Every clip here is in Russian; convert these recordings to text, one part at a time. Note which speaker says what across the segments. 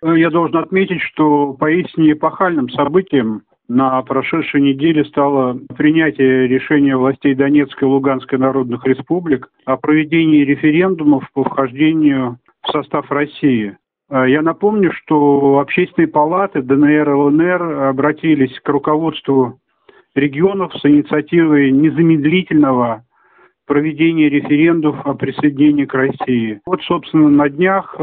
Speaker 1: Я должен отметить, что поистине эпохальным событием на прошедшей неделе стало принятие решения властей Донецкой и Луганской народных республик о проведении референдумов по вхождению в состав России. Я напомню, что общественные палаты ДНР и ЛНР обратились к руководству регионов с инициативой незамедлительного проведения референдумов о присоединении к России. Вот, собственно, на днях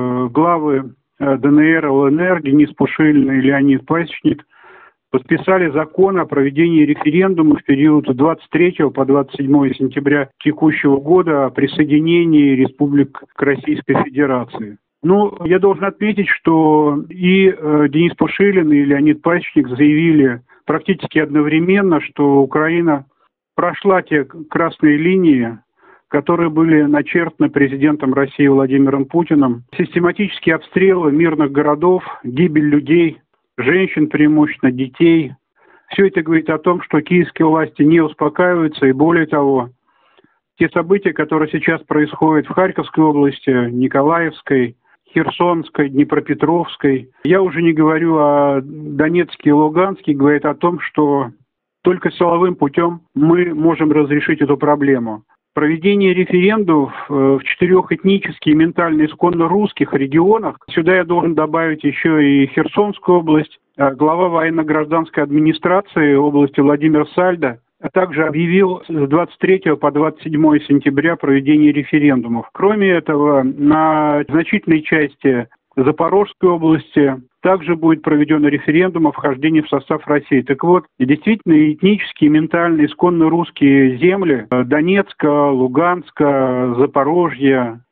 Speaker 1: главы ДНР и ЛНР Денис Пушилин и Леонид Пасечник подписали закон о проведении референдума в период с 23 по 27 сентября текущего года о присоединении республик к Российской Федерации. Я должен отметить, что и Денис Пушилин, и Леонид Пасечник заявили практически одновременно, что Украина прошла те красные линии, которые были начертаны президентом России Владимиром Путиным. Систематические обстрелы мирных городов, гибель людей, женщин, преимущественно детей. Все это говорит о том, что киевские власти не успокаиваются, и более того, те события, которые сейчас происходят в Харьковской области, Николаевской, Херсонской, Днепропетровской, я уже не говорю о Донецке и Луганске, говорит о том, что только силовым путем мы можем разрешить эту проблему. Проведение референдумов в 4 этнически и ментально исконно русских регионах, сюда я должен добавить еще и Херсонскую область, глава военно-гражданской администрации области Владимир Сальдо, а также объявил с 23 по 27 сентября проведение референдумов. Кроме этого, на значительной части Запорожской области также будет проведен референдум о вхождении в состав России. Так вот, действительно, этнические, ментально, исконно русские земли Донецка, Луганска, Запорожья,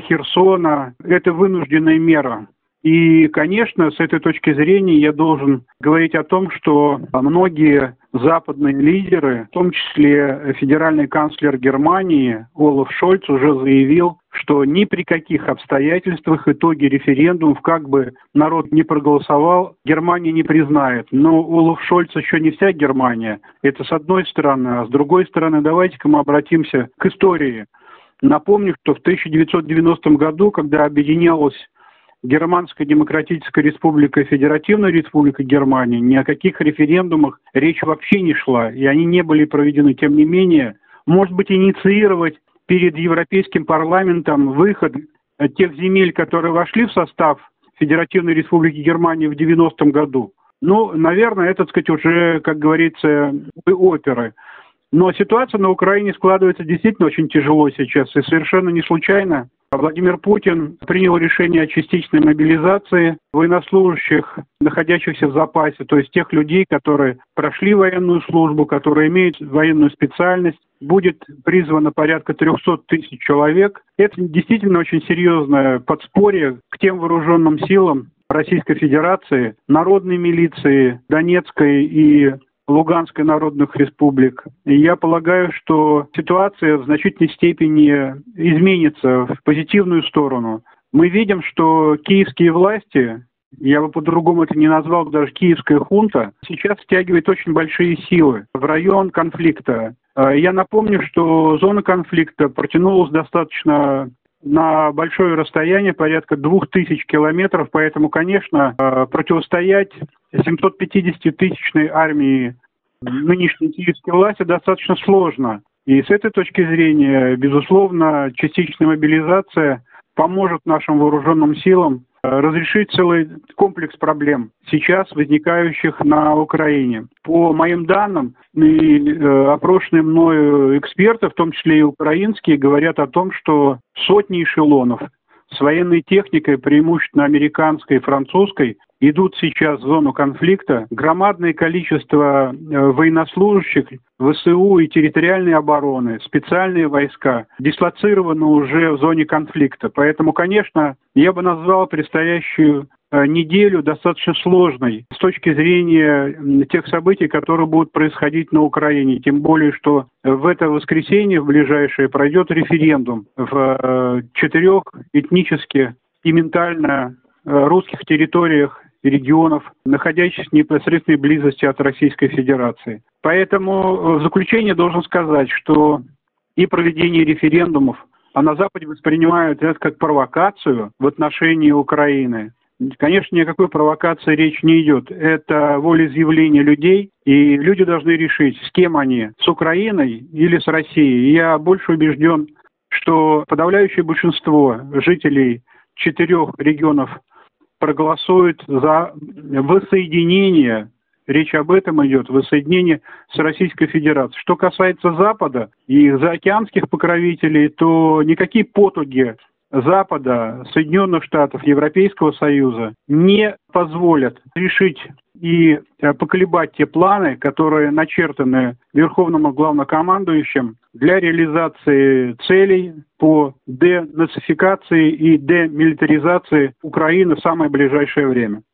Speaker 1: Херсона – это вынужденная мера. И, конечно, с этой точки зрения я должен говорить о том, что многие западные лидеры, в том числе федеральный канцлер Германии Олаф Шольц, уже заявил, что ни при каких обстоятельствах итоги референдумов, как бы народ не проголосовал, Германия не признает. Но Олаф Шольц еще не вся Германия. Это с одной стороны. А с другой стороны, давайте-ка мы обратимся к истории. Напомню, что в 1990 году, когда объединялась Германская Демократическая Республика и Федеративная Республика Германия, ни о каких референдумах речь вообще не шла, и они не были проведены. Тем не менее, может быть, инициировать перед Европейским парламентом выход тех земель, которые вошли в состав Федеративной Республики Германии в 90-м году. Наверное, это, так сказать, уже, как говорится, оперы. Но ситуация на Украине складывается действительно очень тяжело сейчас, и совершенно не случайно Владимир Путин принял решение о частичной мобилизации военнослужащих, находящихся в запасе, то есть тех людей, которые прошли военную службу, которые имеют военную специальность. Будет призвано порядка 300 тысяч человек. Это действительно очень серьезное подспорье к тем вооруженным силам Российской Федерации, народной милиции Донецкой и Луганской народных республик. И я полагаю, что ситуация в значительной степени изменится в позитивную сторону. Мы видим, что киевские власти, я бы по-другому это не назвал, даже киевская хунта, сейчас стягивает очень большие силы в район конфликта. Я напомню, что зона конфликта протянулась достаточно на большое расстояние, порядка 2000 километров, поэтому, конечно, противостоять 750-тысячной армии нынешней киевской власти достаточно сложно. И с этой точки зрения, безусловно, частичная мобилизация поможет нашим вооруженным силам разрешить целый комплекс проблем, сейчас возникающих на Украине. По моим данным, и опрошенные мною эксперты, в том числе и украинские, говорят о том, что сотни эшелонов с военной техникой, преимущественно американской и французской, идут сейчас в зону конфликта. Громадное количество военнослужащих ВСУ и территориальной обороны, специальные войска дислоцированы уже в зоне конфликта. Поэтому, конечно, я бы назвал предстоящую неделю достаточно сложной с точки зрения тех событий, которые будут происходить на Украине. Тем более, что в это воскресенье, в ближайшее, пройдет референдум в 4 этнически и ментально русских территориях и регионов, находящихся в непосредственной близости от Российской Федерации. Поэтому в заключение должен сказать, что и проведение референдумов, а на Западе воспринимают это как провокацию в отношении Украины. Конечно, ни о какой провокации речь не идет. Это волеизъявление людей, и люди должны решить, с кем они, с Украиной или с Россией. И я больше убежден, что подавляющее большинство жителей 4 регионов проголосует за воссоединение, речь об этом идет, воссоединение с Российской Федерацией. Что касается Запада и заокеанских покровителей, то никакие потуги Запада, Соединенных Штатов, Европейского Союза не позволят решить и поколебать те планы, которые начертаны Верховным Главнокомандующим для реализации целей по денацификации и демилитаризации Украины в самое ближайшее время.